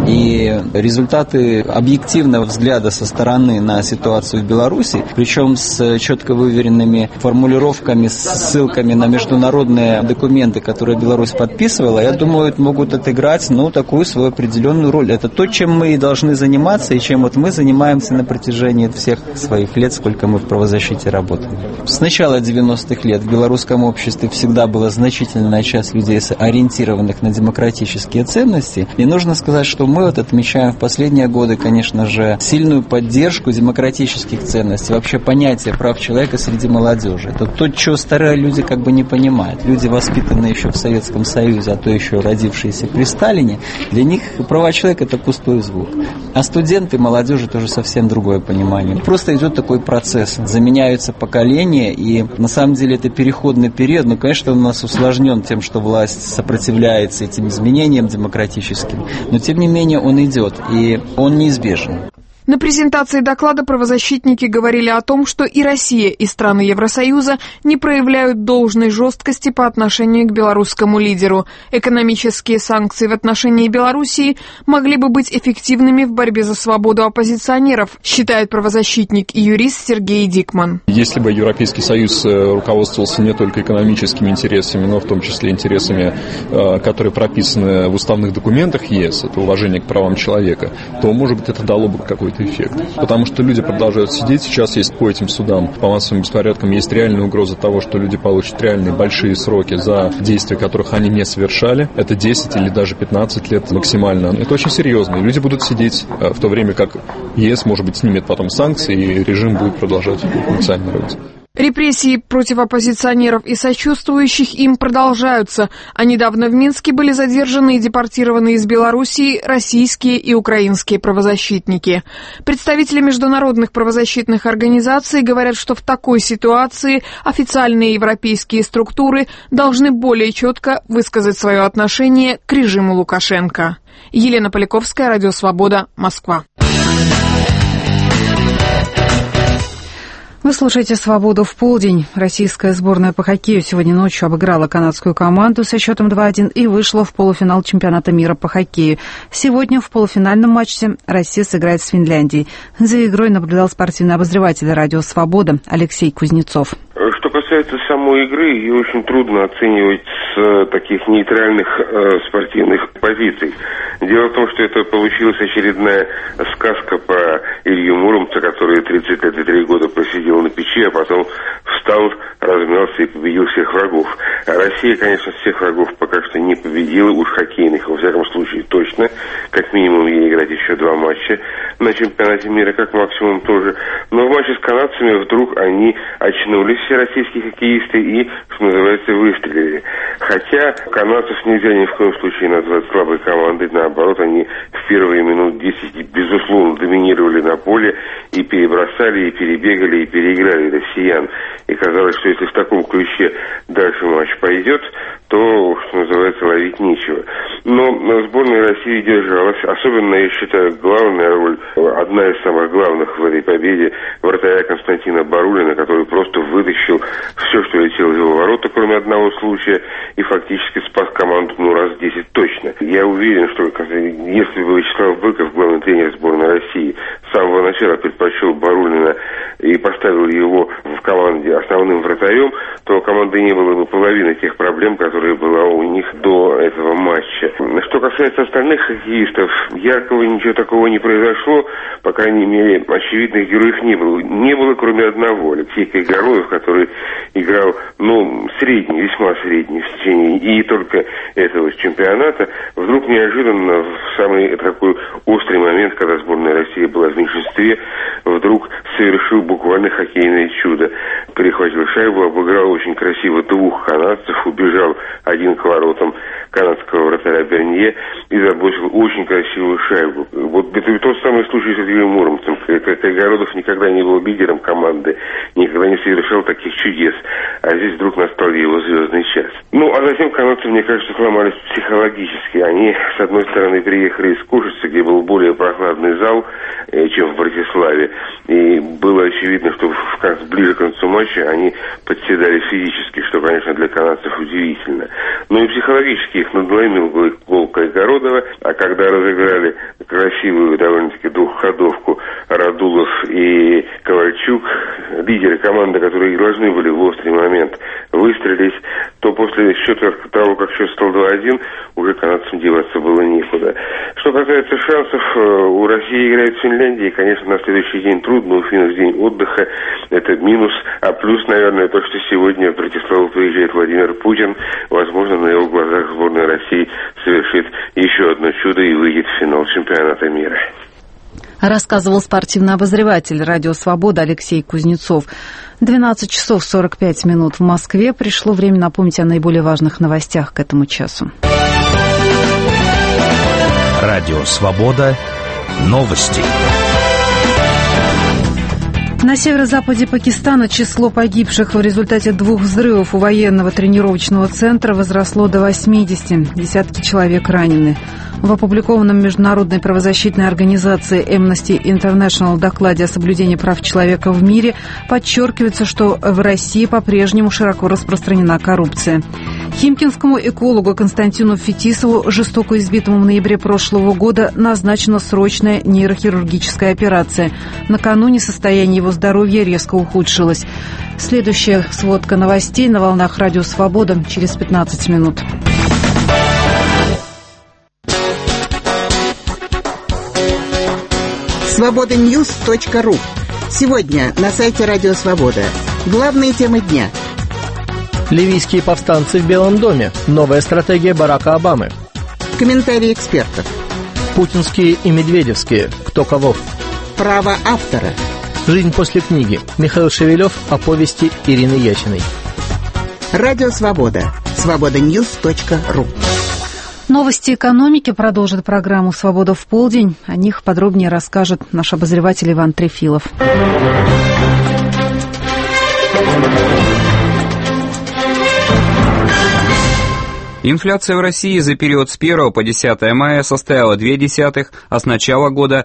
И результаты объективного взгляда со стороны на ситуацию в Беларуси, причем с четко выверенными формулировками, с ссылками на международные документы, которые Беларусь подписывала, я думаю, могут отыграть такую свою определенную роль. Это то, чем мы и должны заниматься, и чем вот мы занимаемся на протяжении всех своих лет, сколько мы в правозащите работаем. С начала 90-х лет в белорусском обществе всегда была значительная часть людей, ориентированных на демократические ценности. И нужно сказать, что мы отмечаем в последние годы, конечно же, сильную поддержку демократических ценностей, вообще понятие прав человека среди молодежи. Это то, чего старые люди не понимают. Люди, воспитанные еще в Советском Союзе, а то еще родившиеся при Сталине, для них права человека – это пустой звук. А студенты, молодежи тоже совсем другое понимание. Просто идет такой процесс. Заменяются поколения, и на самом деле это переходный период. Но, конечно, он у нас усложнен тем, что власть сопротивляется этим изменениям демократическим. Но, тем не менее, он идет, и он неизбежен. На презентации доклада правозащитники говорили о том, что и Россия, и страны Евросоюза не проявляют должной жесткости по отношению к белорусскому лидеру. Экономические санкции в отношении Белоруссии могли бы быть эффективными в борьбе за свободу оппозиционеров, считает правозащитник и юрист Сергей Дикман. Если бы Европейский Союз руководствовался не только экономическими интересами, но в том числе интересами, которые прописаны в уставных документах ЕС, это уважение к правам человека, то, может быть, это дало бы какой-то эффект. Потому что люди продолжают сидеть. Сейчас есть по этим судам, по массовым беспорядкам, есть реальная угроза того, что люди получат реальные большие сроки за действия, которых они не совершали. Это 10 или даже 15 лет максимально. Это очень серьезно. И люди будут сидеть, в то время как ЕС, может быть, снимет потом санкции, и режим будет продолжать функционировать. Репрессии против оппозиционеров и сочувствующих им продолжаются, а недавно в Минске были задержаны и депортированы из Белоруссии российские и украинские правозащитники. Представители международных правозащитных организаций говорят, что в такой ситуации официальные европейские структуры должны более четко высказать свое отношение к режиму Лукашенко. Елена Поляковская, Радио Свобода, Москва. Вы слушаете «Свободу в полдень». Российская сборная по хоккею сегодня ночью обыграла канадскую команду со счетом 2-1 и вышла в полуфинал чемпионата мира по хоккею. Сегодня в полуфинальном матче Россия сыграет с Финляндией. За игрой наблюдал спортивный обозреватель «Радио Свобода» Алексей Кузнецов. Что касается самой игры, ее очень трудно оценивать с таких нейтральных спортивных позиций. Дело в том, что это получилась очередная сказка по Илью Муромца, который 30 лет и 3 года просидел на печи, а потом встал, размялся и победил всех врагов. А Россия, конечно, всех врагов пока что не победила, уж хоккейных, во всяком случае, точно. Как минимум ей играть еще 2 матча на чемпионате мира, как максимум тоже. Но в матче с канадцами вдруг они очнулись, все российские хоккеисты, и, что называется, выстрелили. Хотя канадцев нельзя ни в коем случае назвать слабой командой, наоборот, они в первые минут 10, безусловно, доминировали на поле и перебросали, и перебегали, и переиграли россиян. И казалось, что если в таком ключе дальше матч пойдет, то, что называется, ловить нечего. Но сборная России держалась. Особенно, я считаю, главная роль, одна из самых главных в этой победе, вратаря Константина Барулина, который просто вытащил все, что летело в его ворота, кроме одного случая, и фактически спас команду, раз 10 точно. Я уверен, что если бы Вячеслав Быков, главный тренер сборной России, с самого начала предпочел Барулина и поставил его в команде основным вратарем, то у команды не было бы половины тех проблем, которые была у них до этого матча. Что касается остальных хоккеистов, яркого ничего такого не произошло, по крайней мере, очевидных героев не было. Не было, кроме одного, Алексей Кайгороев, который играл, средний, весьма средний в течение и только этого чемпионата, вдруг неожиданно в самый такой острый момент, когда сборная России была в меньшинстве, вдруг совершил буквально хоккейное чудо. Перехватил шайбу, обыграл очень красиво 2 канадцев, убежал один к воротам канадского вратаря Бернье и забросил очень красивую шайбу. Вот это тот самый случай с Ильей Муромцем. Кайгородов никогда не был лидером команды, никогда не совершал таких чудес. А здесь вдруг настал его звездный час. А затем канадцы, мне кажется, сломались психологически. Они, с одной стороны, приехали из Кошицы, где был более прохладный зал, чем в Братиславе. И было очевидно, что ближе к концу матча они подседали физически, что, конечно, для канадцев удивительно. Но и психологически их надломил гол Кайгородова, а когда разыграли красивую довольно-таки двухходовку Радулов и Ковальчук, лидеры команды, которые должны были в острый момент выстрелить, то после того, как счет стал 2-1, уже канадцам деваться было некуда. Что касается шансов, у России играет в Финляндии, конечно, на следующий день трудно, у финнов день отдыха, это минус, а плюс, наверное, то, что сегодня в Братиславу приезжает Владимир Путин, возможно, на его глазах сборная России совершит еще одно чудо и выйдет в финал чемпионата мира. Рассказывал спортивный обозреватель «Радио Свобода» Алексей Кузнецов. 12 часов 45 минут в Москве. Пришло время напомнить о наиболее важных новостях к этому часу. Радио Свобода. Новости. На северо-западе Пакистана число погибших в результате 2 взрывов у военного тренировочного центра возросло до 80. Десятки человек ранены. В опубликованном международной правозащитной организацией Amnesty International докладе о соблюдении прав человека в мире подчеркивается, что в России по-прежнему широко распространена коррупция. Химкинскому экологу Константину Фетисову, жестоко избитому в ноябре прошлого года, назначена срочная нейрохирургическая операция. Накануне состояние его здоровья резко ухудшилось. Следующая сводка новостей на волнах Радио Свобода через 15 минут. Свобода-Ньюс.ру. Сегодня на сайте Радио Свобода. Главные темы дня. Ливийские повстанцы в Белом доме. Новая стратегия Барака Обамы. Комментарии экспертов. Путинские и медведевские. Кто кого. Право автора. «Жизнь после книги». Михаил Шевелев о повести Ирины Ясиной. Радио «Свобода». Свободаньюз.ру. Новости экономики продолжит программу «Свобода в полдень». О них подробнее расскажет наш обозреватель Иван Трефилов. Инфляция в России за период с 1 по 10 мая составила 0,2%, а с начала года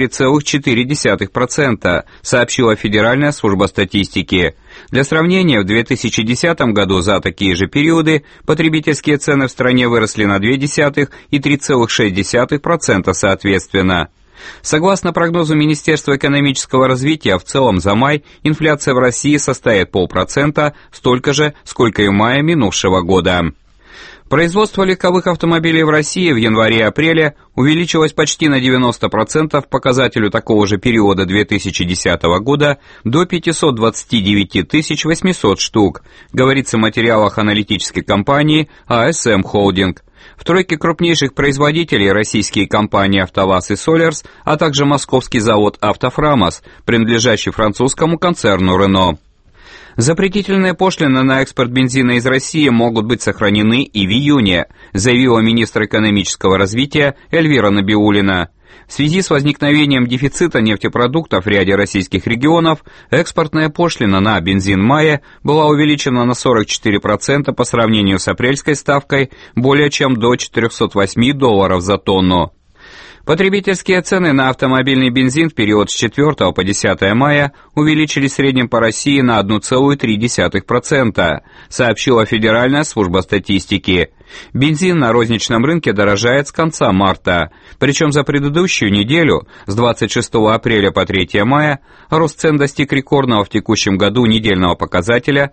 4,4%, сообщила Федеральная служба статистики. Для сравнения, в 2010 году за такие же периоды потребительские цены в стране выросли на 0,2% и 3,6% соответственно. Согласно прогнозу Министерства экономического развития, в целом за май инфляция в России составит 0,5%, столько же, сколько и в мае минувшего года. Производство легковых автомобилей в России в январе-апреле увеличилось почти на 90% показателю такого же периода 2010 года до 529 800 штук, говорится в материалах аналитической компании АСМ Холдинг. В тройке крупнейших производителей российские компании «АвтоВАЗ» и «Солярс», а также московский завод «Автофрамос», принадлежащий французскому концерну «Рено». Запретительные пошлины на экспорт бензина из России могут быть сохранены и в июне, заявила министр экономического развития Эльвира Набиуллина. В связи с возникновением дефицита нефтепродуктов в ряде российских регионов, экспортная пошлина на бензин в мае была увеличена на 44% по сравнению с апрельской ставкой, более чем до $408 за тонну. Потребительские цены на автомобильный бензин в период с 4 по 10 мая увеличились в среднем по России на 1,3%, сообщила Федеральная служба статистики. Бензин на розничном рынке дорожает с конца марта, причем за предыдущую неделю, с 26 апреля по 3 мая, рост цен достиг рекордного в текущем году недельного показателя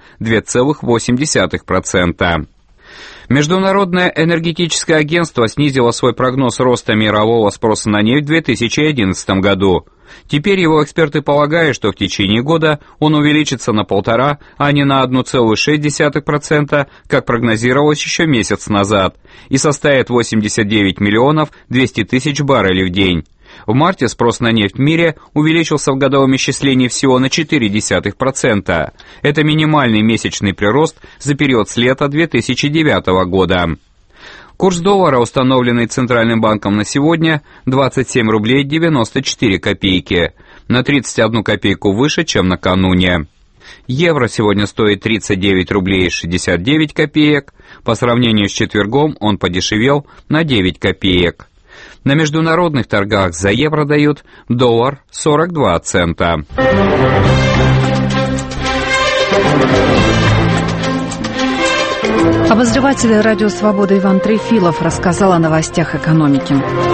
2,8%. Международное энергетическое агентство снизило свой прогноз роста мирового спроса на нефть в 2011 году. Теперь его эксперты полагают, что в течение года он увеличится на 1,5%, а не на 1,6%, как прогнозировалось еще месяц назад, и составит 89 миллионов 200 тысяч баррелей в день. В марте спрос на нефть в мире увеличился в годовом исчислении всего на 0,4%. Это минимальный месячный прирост за период с лета 2009 года. Курс доллара, установленный Центральным банком на сегодня, 27 рублей 94 копейки, на 31 копейку выше, чем накануне. Евро сегодня стоит 39 рублей 69 копеек, по сравнению с четвергом он подешевел на 9 копеек. На международных торгах за евро дают доллар 42 цента. Обозреватель радио «Свобода» Иван Трефилов рассказал о новостях экономики.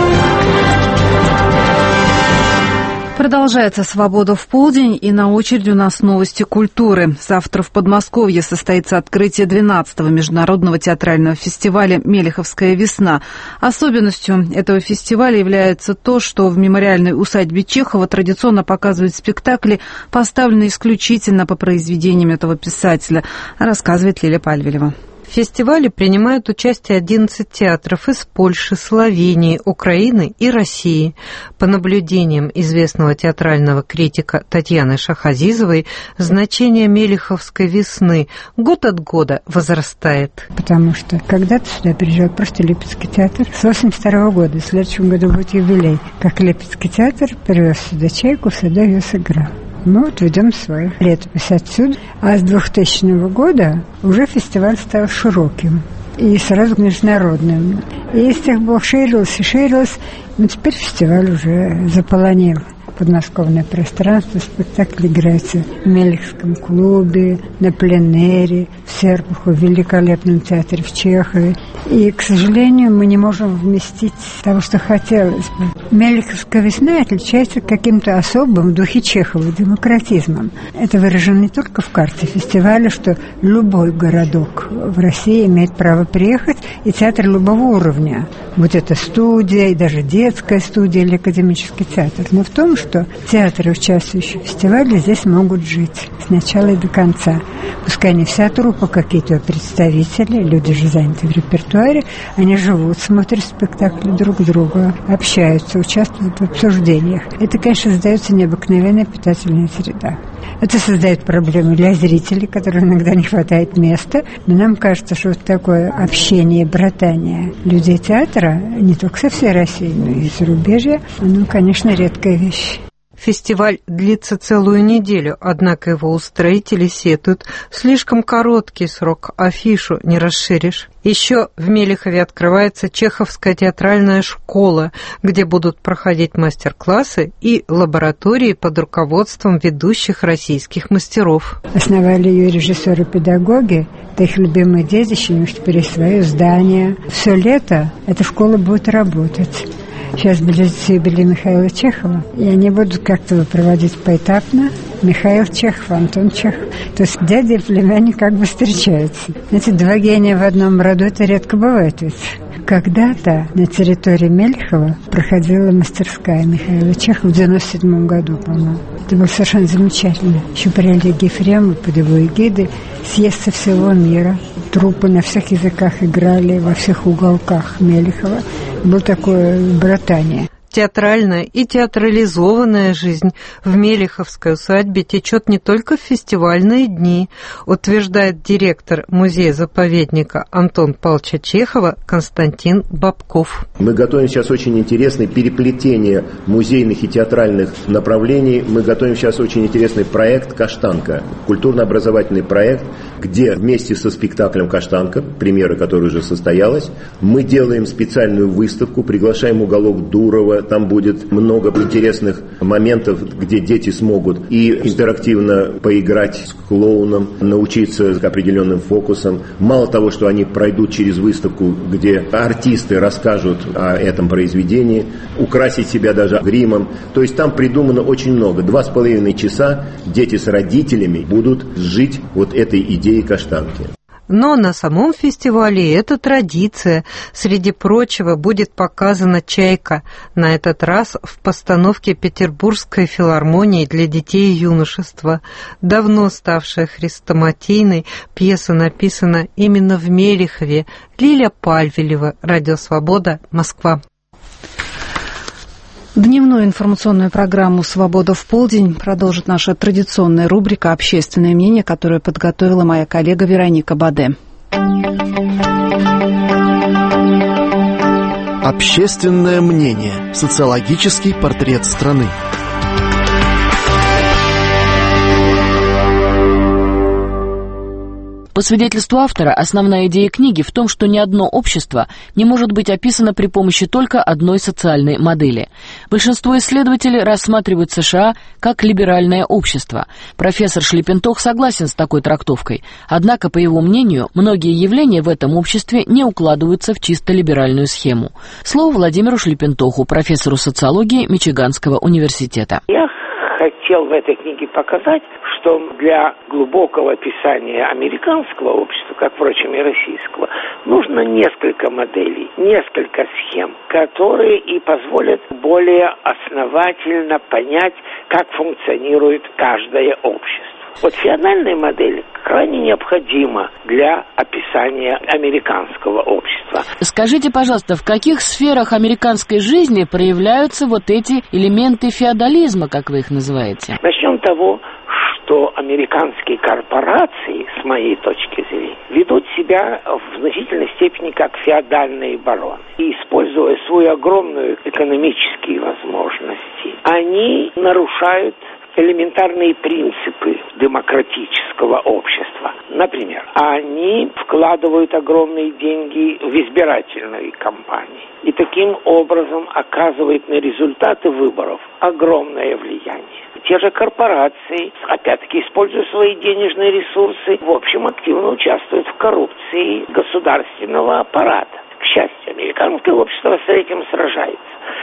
Продолжается «Свобода в полдень», и на очереди у нас новости культуры. Завтра в Подмосковье состоится открытие 12-го международного театрального фестиваля «Мелиховская весна». Особенностью этого фестиваля является то, что в мемориальной усадьбе Чехова традиционно показывают спектакли, поставленные исключительно по произведениям этого писателя, рассказывает Лилия Пальвелева. В фестивале принимают участие 11 театров из Польши, Словении, Украины и России. По наблюдениям известного театрального критика Татьяны Шахазизовой, значение Мелиховской весны год от года возрастает. Потому что когда-то сюда приезжал просто Липецкий театр с 1982 года. В следующем году будет юбилей. Как Липецкий театр привез сюда Чайку, сюда ее сыграл. Мы вот ведем свою летопись отсюда. А с 2000 года уже фестиваль стал широким и сразу международным. И с тех пор ширился, но теперь фестиваль уже заполонил подмосковное пространство. Спектакль играется в Мелиховском клубе, на пленэре, в Серпухе, в великолепном театре в Чехове. И, к сожалению, мы не можем вместить того, что хотелось бы. Мелиховская весна отличается каким-то особым в духе Чехова демократизмом. Это выражено не только в карте фестиваля, что любой городок в России имеет право приехать, и театр любого уровня. Вот это студия, и даже детская студия или академический театр. Но в том, что что театры, участвующие в фестивале, здесь могут жить с начала и до конца. Пускай не вся труппа, какие-то представители, люди же заняты в репертуаре, они живут, смотрят спектакли друг друга, общаются, участвуют в обсуждениях. Это, конечно, создается необыкновенная питательная среда. Это создает проблемы для зрителей, которым иногда не хватает места. Но нам кажется, что вот такое общение, братание людей театра, не только со всей России, но и зарубежья, оно, конечно, редкая вещь. Фестиваль длится целую неделю, однако его устроители сетуют. Слишком короткий срок, афишу не расширишь. Еще в Мелихове открывается Чеховская театральная школа, где будут проходить мастер-классы и лаборатории под руководством ведущих российских мастеров. Основали ее режиссеры-педагоги. Это их любимое детище, у них теперь есть свое здание. Все лето эта школа будет работать. Сейчас будет юбилей Михаила Чехова, и они будут как-то проводить поэтапно. Михаил Чехов, Антон Чехов. То есть дядя и племянник как бы встречаются. Эти два гения в одном роду, это редко бывает ведь. Когда-то на территории Мелихова проходила мастерская Михаила Чехова в 97 году, по-моему. Это было совершенно замечательно. Еще при Олеге Ефремове под его эгидой съезд со всего мира. Труппы на всех языках играли во всех уголках Мелихова. Было такое братание. Театральная и театрализованная жизнь в Мелиховской усадьбе течет не только в фестивальные дни, утверждает директор музея-заповедника Антон Павловича Чехова Константин Бабков. Мы готовим сейчас очень интересное переплетение музейных и театральных направлений. Мы готовим сейчас очень интересный проект «Каштанка», культурно-образовательный проект, где вместе со спектаклем «Каштанка», премьера которой уже состоялась, мы делаем специальную выставку, приглашаем уголок Дурова. Там будет много интересных моментов, где дети смогут и интерактивно поиграть с клоуном, научиться определенным фокусам. Мало того, что они пройдут через выставку, где артисты расскажут о этом произведении, украсить себя даже гримом. То есть там придумано очень много. 2,5 часа дети с родителями будут жить вот этой идеей каштанки. Но на самом фестивале это традиция. Среди прочего будет показана «Чайка». На этот раз в постановке Петербургской филармонии для детей и юношества. Давно ставшая хрестоматийной, пьеса написана именно в Мелихове. Лиля Пальвелева, Радио Свобода, Москва. Дневную информационную программу «Свобода в полдень» продолжит наша традиционная рубрика «Общественное мнение», которую подготовила моя коллега Вероника Баде. Общественное мнение. Социологический портрет страны. По свидетельству автора, основная идея книги в том, что ни одно общество не может быть описано при помощи только одной социальной модели. Большинство исследователей рассматривают США как либеральное общество. Профессор Шлипентох согласен с такой трактовкой. Однако, по его мнению, многие явления в этом обществе не укладываются в чисто либеральную схему. Слово Владимиру Шлипентоху, профессору социологии Мичиганского университета. Я хотел в этой книге показать, что для глубокого описания американского общества, как, впрочем, и российского, нужно несколько моделей, несколько схем, которые и позволят более основательно понять, как функционирует каждое общество. Вот феодальная модель крайне необходима для описания американского общества. Скажите, пожалуйста, в каких сферах американской жизни проявляются вот эти элементы феодализма, как вы их называете? Начнем с того, что американские корпорации, с моей точки зрения, ведут себя в значительной степени как феодальные бароны. И, используя свои огромные экономические возможности, они нарушают элементарные принципы демократического общества. Например, они вкладывают огромные деньги в избирательные кампании и таким образом оказывают на результаты выборов огромное влияние. Те же корпорации, опять-таки, используя свои денежные ресурсы, в общем, активно участвуют в коррупции государственного аппарата. К счастью, американское общество с этим сражается.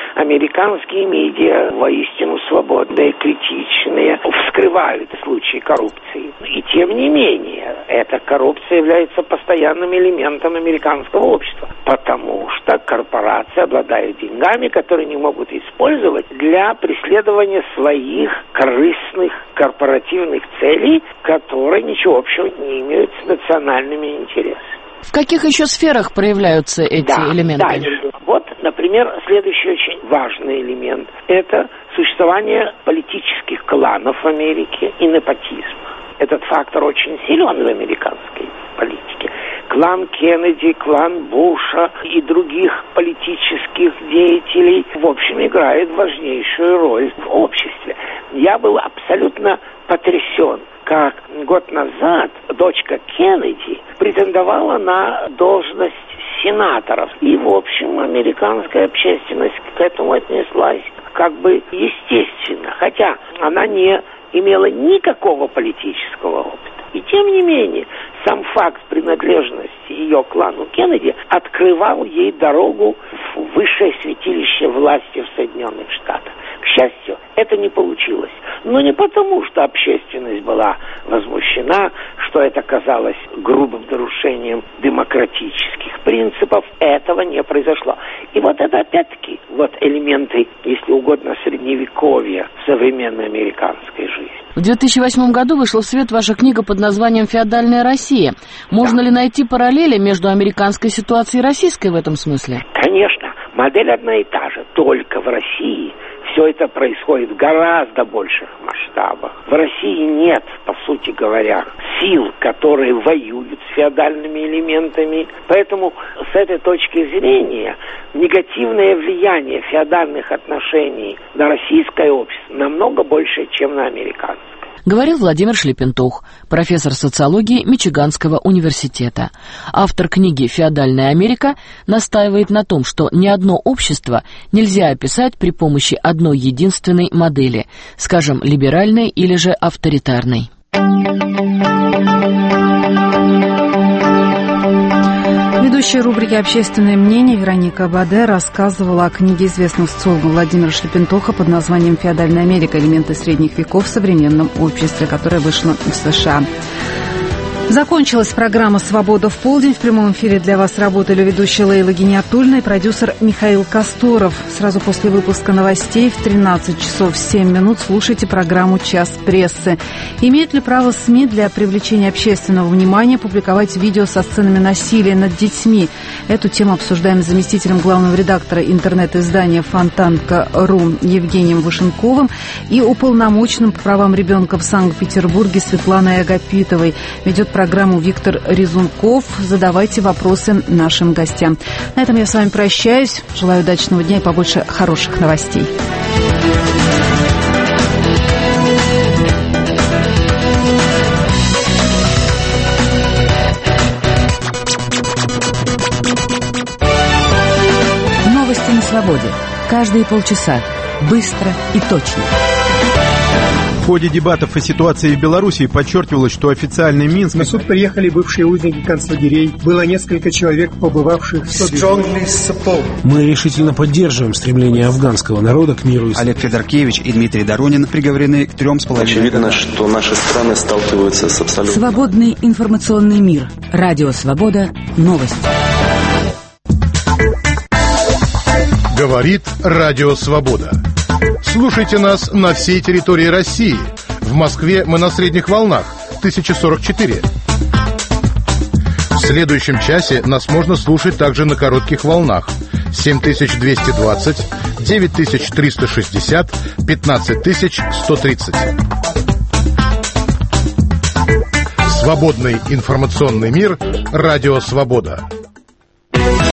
американские медиа воистину свободные, критичные, вскрывают случаи коррупции. И тем не менее, эта коррупция является постоянным элементом американского общества, потому что корпорации обладают деньгами, которые не могут использовать для преследования своих корыстных корпоративных целей, которые ничего общего не имеют с национальными интересами. В каких еще сферах проявляются эти элементы? Да. Вот, например, следующий очень важный элемент – это существование политических кланов в Америке и непотизма. Этот фактор очень силен в американской политике. Клан Кеннеди, клан Буша и других политических деятелей, в общем, играют важнейшую роль в обществе. Я был абсолютно потрясен, как год назад дочка Кеннеди претендовала на должность сенаторов. И, в общем, американская общественность к этому отнеслась как бы естественно, хотя она не имела никакого политического опыта. И тем не менее, сам факт принадлежности ее клану Кеннеди открывал ей дорогу в высшее святилище власти в Соединенных Штатах. К счастью, это не получилось. Но не потому, что общественность была возмущена, что это казалось грубым нарушением демократических принципов. Этого не произошло. И вот это опять-таки элементы, если угодно, средневековья современной американской жизни. В 2008 году вышла в свет ваша книга под названием «Феодальная Россия». Можно ли найти параллели между американской ситуацией и российской в этом смысле? Конечно. Модель одна и та же. Только в России все это происходит в гораздо больших масштабах. В России нет, по сути говоря, сил, которые воюют с феодальными элементами. Поэтому с этой точки зрения негативное влияние феодальных отношений на российское общество намного больше, чем на американское. Говорил Владимир Шлепентух, профессор социологии Мичиганского университета. Автор книги «Феодальная Америка» настаивает на том, что ни одно общество нельзя описать при помощи одной единственной модели, скажем, либеральной или же авторитарной. Ведущая рубрики «Общественное мнение» Вероника Баде рассказывала о книге известного социолога Владимира Шлепентуха под названием «Феодальная Америка. Элементы средних веков в современном обществе», которая вышла в США. Закончилась программа «Свобода в полдень». В прямом эфире для вас работали ведущая Лейла Гиниатульна и продюсер Михаил Касторов. Сразу после выпуска новостей в 13 часов 7 минут слушайте программу «Час прессы». Имеют ли право СМИ для привлечения общественного внимания публиковать видео со сценами насилия над детьми? Эту тему обсуждаем с заместителем главного редактора интернет-издания «Фонтанка.ру» Евгением Вышенковым и уполномоченным по правам ребенка в Санкт-Петербурге Светланой Агапитовой. Ведет программу Виктор Резунков. Задавайте вопросы нашим гостям. На этом я с вами прощаюсь. Желаю удачного дня и побольше хороших новостей. Новости на свободе. Каждые полчаса. Быстро и точно. В ходе дебатов о ситуации в Беларуси подчеркивалось, что официальный Минск... На суд приехали бывшие узники концлагерей. Было несколько человек, побывавших в СОД. Мы решительно поддерживаем стремление афганского народа к миру. Олег Федоркевич и Дмитрий Доронин приговорены к 3,5 Очевидно, что наши страны сталкиваются с абсолютно... Свободный информационный мир. Радио «Свобода». Новости. Говорит Радио «Свобода». Слушайте нас на всей территории России. В Москве мы на средних волнах 1044. В следующем часе нас можно слушать также на коротких волнах 7220, 9360, 15130. Свободный информационный мир. Радио «Свобода».